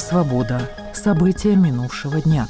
«Свобода». События минувшего дня.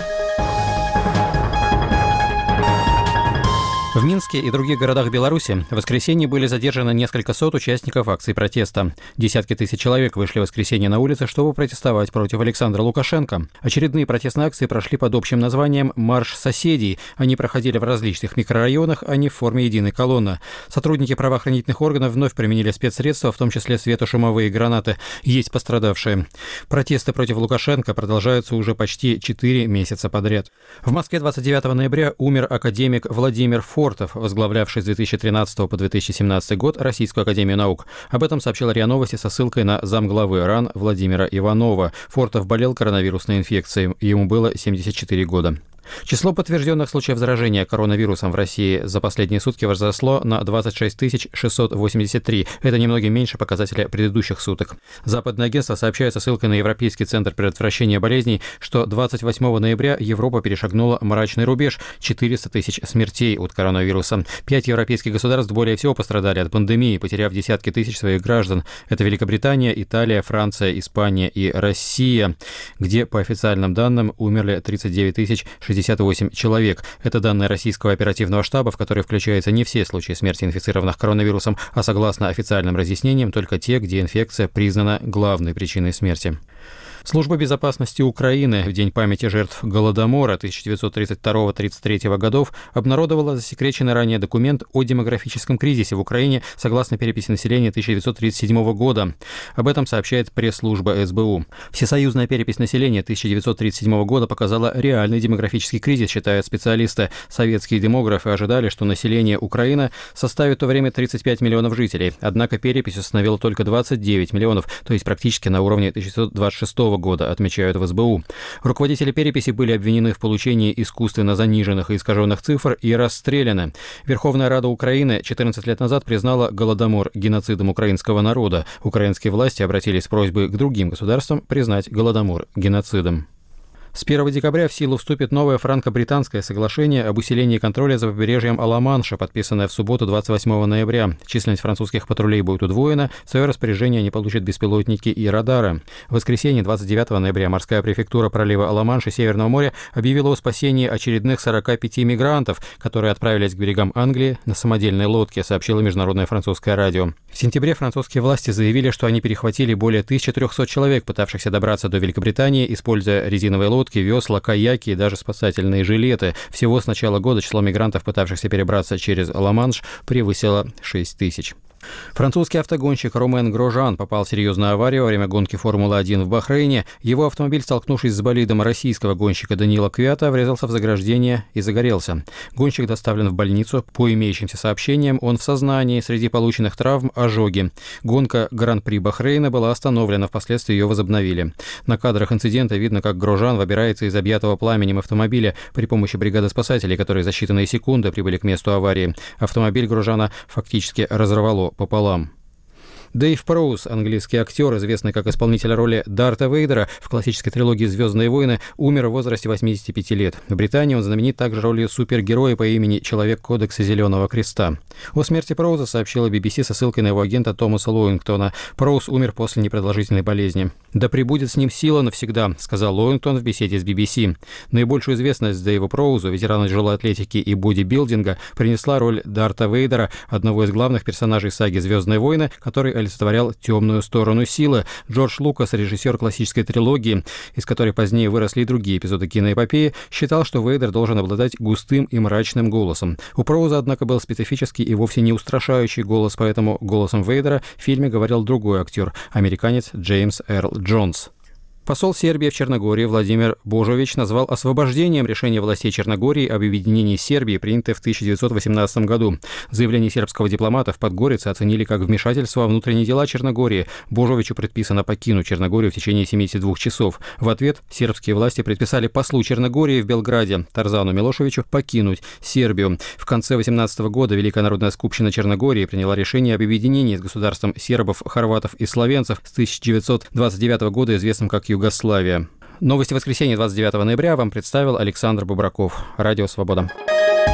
В Минске и других городах Беларуси в воскресенье были задержаны несколько сот участников акций протеста. Десятки тысяч человек вышли в воскресенье на улицы, чтобы протестовать против Александра Лукашенко. Очередные протестные акции прошли под общим названием «Марш соседей». Они проходили в различных микрорайонах, а не в форме единой колонны. Сотрудники правоохранительных органов вновь применили спецсредства, в том числе светошумовые гранаты. Есть пострадавшие. Протесты против Лукашенко продолжаются уже почти 4 месяца подряд. В Москве 29 ноября умер академик Владимир Фортов, возглавлявший с 2013 по 2017 год Российскую академию наук. Об этом сообщила РИА Новости со ссылкой на замглавы РАН Владимира Иванова. Фортов болел коронавирусной инфекцией. Ему было 74 года. Число подтвержденных случаев заражения коронавирусом в России за последние сутки возросло на 26 683. Это немногим меньше показателя предыдущих суток. Западное агентство сообщает со ссылкой на Европейский центр предотвращения болезней, что 28 ноября Европа перешагнула мрачный рубеж – 400 тысяч смертей от коронавируса. 5 европейских государств более всего пострадали от пандемии, потеряв десятки тысяч своих граждан. Это Великобритания, Италия, Франция, Испания и Россия, где, по официальным данным, умерли 39 068 человек. Это данные российского оперативного штаба, в который включаются не все случаи смерти инфицированных коронавирусом, а согласно официальным разъяснениям, только те, где инфекция признана главной причиной смерти. Служба безопасности Украины в День памяти жертв Голодомора 1932-33 годов обнародовала засекреченный ранее документ о демографическом кризисе в Украине согласно переписи населения 1937 года. Об этом сообщает пресс-служба СБУ. Всесоюзная перепись населения 1937 года показала реальный демографический кризис, считают специалисты. Советские демографы ожидали, что население Украины составит в то время 35 миллионов жителей. Однако перепись установила только 29 миллионов, то есть практически на уровне 1926 года, отмечают в СБУ. Руководители переписи были обвинены в получении искусственно заниженных и искаженных цифр и расстреляны. Верховная Рада Украины 14 лет назад признала Голодомор геноцидом украинского народа. Украинские власти обратились с просьбой к другим государствам признать Голодомор геноцидом. С 1 декабря в силу вступит новое франко-британское соглашение об усилении контроля за побережьем Ла-Манша, подписанное в субботу 28 ноября. Численность французских патрулей будет удвоена, в свое распоряжение они получат беспилотники и радары. В воскресенье 29 ноября морская префектура пролива Ла-Манш и Северного моря объявила о спасении очередных 45 мигрантов, которые отправились к берегам Англии на самодельной лодке, сообщило международное французское радио. В сентябре французские власти заявили, что они перехватили более 1300 человек, пытавшихся добраться до Великобритании, используя резиновые лодки, весла, каяки и даже спасательные жилеты. Всего с начала года число мигрантов, пытавшихся перебраться через Ла-Манш, превысило 6 тысяч. Французский автогонщик Ромен Грожан попал в серьезную аварию во время гонки Формулы-1 в Бахрейне. Его автомобиль, столкнувшись с болидом российского гонщика Даниила Квята, врезался в заграждение и загорелся. Гонщик доставлен в больницу. По имеющимся сообщениям, он в сознании, среди полученных травм – ожоги. Гонка Гран-при Бахрейна была остановлена, впоследствии ее возобновили. На кадрах инцидента видно, как Грожан выбирается из объятого пламенем автомобиля при помощи бригады спасателей, которые за считанные секунды прибыли к месту аварии. Автомобиль Грожана фактически разорвало пополам. Дэйв Проуз, английский актер, известный как исполнитель роли Дарта Вейдера в классической трилогии «Звездные войны», умер в возрасте 85 лет. В Британии он знаменит также ролью супергероя по имени Человек Кодекса Зеленого Креста. О смерти Проуза сообщила BBC со ссылкой на его агента Томаса Лоуингтона. Проуз умер после непродолжительной болезни. «Да пребудет с ним сила навсегда», — сказал Лоуингтон в беседе с BBC. Наибольшую известность Дэйву Проузу, ветерану тяжелой атлетики и бодибилдинга, принесла роль Дарта Вейдера, одного из главных персонажей саги «Звездные войны», который олицетворял темную сторону силы. Джордж Лукас, режиссер классической трилогии, из которой позднее выросли и другие эпизоды киноэпопеи, считал, что Вейдер должен обладать густым и мрачным голосом. У Проуза, однако, был специфический и вовсе не устрашающий голос, поэтому голосом Вейдера в фильме говорил другой актер, американец Джеймс Эрл Джонс. Посол Сербии в Черногории Владимир Божович назвал освобождением решение властей Черногории об объединении Сербии, принятое в 1918 году. Заявление сербского дипломата в Подгорице оценили как вмешательство во внутренние дела Черногории. Божовичу предписано покинуть Черногорию в течение 72 часов. В ответ сербские власти предписали послу Черногории в Белграде Тарзану Милошевичу покинуть Сербию. В конце 18 года Великая народная скупщина Черногории приняла решение об объединении с государством сербов, хорватов и словенцев с 1929 года, известным как Югославия. Новости воскресенья 29 ноября вам представил Александр Бубраков. Радио «Свобода».